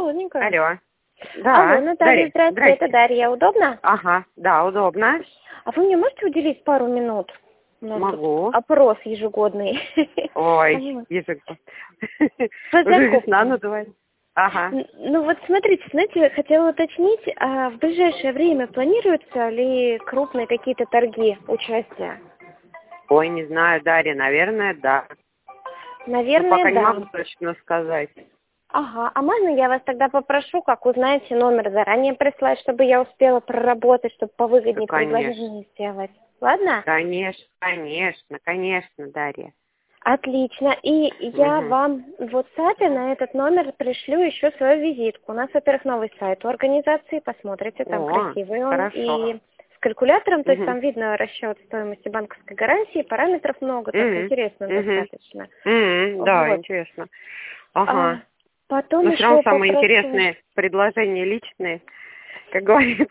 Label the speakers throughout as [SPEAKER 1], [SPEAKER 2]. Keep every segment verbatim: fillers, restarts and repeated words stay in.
[SPEAKER 1] холодненькая.
[SPEAKER 2] Алло. Да,
[SPEAKER 1] Алло, Наталья,
[SPEAKER 2] Дарья,
[SPEAKER 1] здравствуйте,
[SPEAKER 2] здрасте.
[SPEAKER 1] это Дарья. Удобно?
[SPEAKER 2] Ага, да, удобно.
[SPEAKER 1] А вы мне можете уделить пару минут? У нас
[SPEAKER 2] Могу.
[SPEAKER 1] тут опрос ежегодный.
[SPEAKER 2] Ой,
[SPEAKER 1] Вот.
[SPEAKER 2] язык.
[SPEAKER 1] По
[SPEAKER 2] Уже весна
[SPEAKER 1] закупкам.
[SPEAKER 2] надувает. Ага.
[SPEAKER 1] Н- Ну вот смотрите, знаете, хотела уточнить, а в ближайшее время планируются ли крупные какие-то торги, участия?
[SPEAKER 2] Ой, не знаю, Дарья, наверное, да. Но
[SPEAKER 1] Наверное,
[SPEAKER 2] пока не
[SPEAKER 1] да.
[SPEAKER 2] могу точно сказать.
[SPEAKER 1] Ага, а можно я вас тогда попрошу, как узнаете, номер заранее прислать, чтобы я успела проработать, чтобы
[SPEAKER 2] Да,
[SPEAKER 1] повыгоднее
[SPEAKER 2] конечно.
[SPEAKER 1] предложение сделать? Ладно?
[SPEAKER 2] Конечно, конечно, конечно, Дарья.
[SPEAKER 1] Отлично. И я
[SPEAKER 2] Угу.
[SPEAKER 1] вам в WhatsApp на этот номер пришлю еще свою визитку. У нас, во-первых, новый сайт у организации, посмотрите, там
[SPEAKER 2] О,
[SPEAKER 1] красивый он.
[SPEAKER 2] хорошо.
[SPEAKER 1] И с калькулятором, то есть
[SPEAKER 2] Угу.
[SPEAKER 1] там видно расчет стоимости банковской гарантии, параметров много, так
[SPEAKER 2] Угу.
[SPEAKER 1] интересно
[SPEAKER 2] Угу.
[SPEAKER 1] достаточно.
[SPEAKER 2] Угу. Да,
[SPEAKER 1] Вот.
[SPEAKER 2] интересно.
[SPEAKER 1] А
[SPEAKER 2] Ага.
[SPEAKER 1] потом
[SPEAKER 2] Но все равно
[SPEAKER 1] еще
[SPEAKER 2] самые
[SPEAKER 1] попрошу...
[SPEAKER 2] интересные предложения личные, как говорится.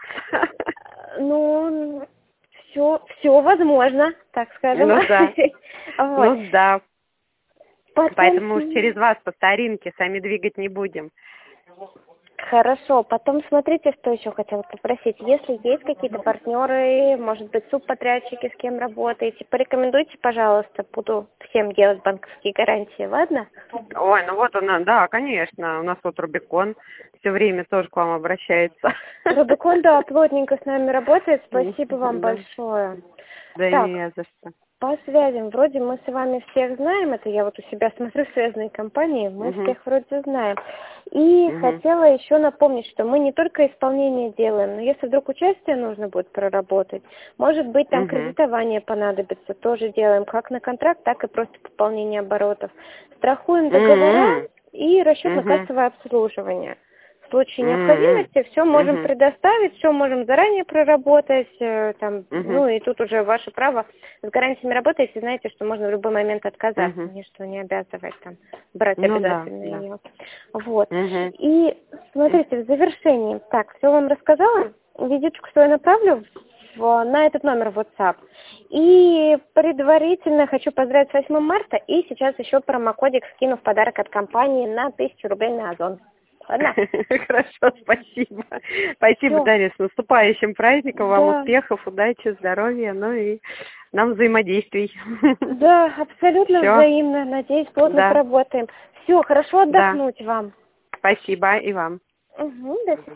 [SPEAKER 1] Ну, все, все возможно, так скажем.
[SPEAKER 2] Ну да,
[SPEAKER 1] Вот.
[SPEAKER 2] ну да.
[SPEAKER 1] Потом,
[SPEAKER 2] Поэтому уж через вас по старинке сами двигать не будем.
[SPEAKER 1] хорошо, потом смотрите, что еще хотела попросить. Если есть какие-то партнеры, может быть, субподрядчики, с кем работаете, порекомендуйте, пожалуйста, буду всем делать банковские гарантии, ладно?
[SPEAKER 2] Ой, ну вот она, да, конечно. У нас вот Рубикон все время тоже к вам обращается.
[SPEAKER 1] Рубикон, да, плотненько с нами работает, спасибо вам
[SPEAKER 2] Да,
[SPEAKER 1] большое.
[SPEAKER 2] да
[SPEAKER 1] Так,
[SPEAKER 2] не за что.
[SPEAKER 1] по связям, вроде мы с вами всех знаем, это я вот у себя смотрю связанные компании, мы
[SPEAKER 2] Угу,
[SPEAKER 1] всех вроде знаем. И
[SPEAKER 2] угу,
[SPEAKER 1] хотела еще напомнить, что мы не только исполнение делаем, но если вдруг участие нужно будет проработать, может быть там
[SPEAKER 2] угу,
[SPEAKER 1] кредитование понадобится, тоже делаем как на контракт, так и просто пополнение оборотов. Страхуем договора и
[SPEAKER 2] угу,
[SPEAKER 1] расчетно-кассовое обслуживание. В случае
[SPEAKER 2] угу,
[SPEAKER 1] необходимости все можем
[SPEAKER 2] угу,
[SPEAKER 1] предоставить, все можем заранее проработать, э, там,
[SPEAKER 2] угу,
[SPEAKER 1] ну и тут уже ваше право. С гарантиями работаете, знаете, что можно в любой момент отказаться,
[SPEAKER 2] угу.
[SPEAKER 1] ничто не обязывает там брать
[SPEAKER 2] Ну да,
[SPEAKER 1] обязательно
[SPEAKER 2] да.
[SPEAKER 1] ее. Вот.
[SPEAKER 2] Угу.
[SPEAKER 1] И смотрите, в завершении, так, все вам рассказала, визиточку свою направлю в- на этот номер в WhatsApp. И предварительно хочу поздравить с восьмым марта и сейчас еще промокодик скину в подарок от компании на тысячу рублей на Озон. Ладно?
[SPEAKER 2] Хорошо, спасибо. Спасибо,
[SPEAKER 1] Все.
[SPEAKER 2] Дарья, с наступающим праздником, вам
[SPEAKER 1] Да.
[SPEAKER 2] успехов, удачи, здоровья, ну и нам взаимодействий.
[SPEAKER 1] Да, абсолютно
[SPEAKER 2] Все,
[SPEAKER 1] взаимно. Надеюсь, плотно
[SPEAKER 2] да,
[SPEAKER 1] поработаем. Все, хорошо
[SPEAKER 2] да.
[SPEAKER 1] отдохнуть вам.
[SPEAKER 2] Спасибо и вам.
[SPEAKER 1] Угу, до свидания.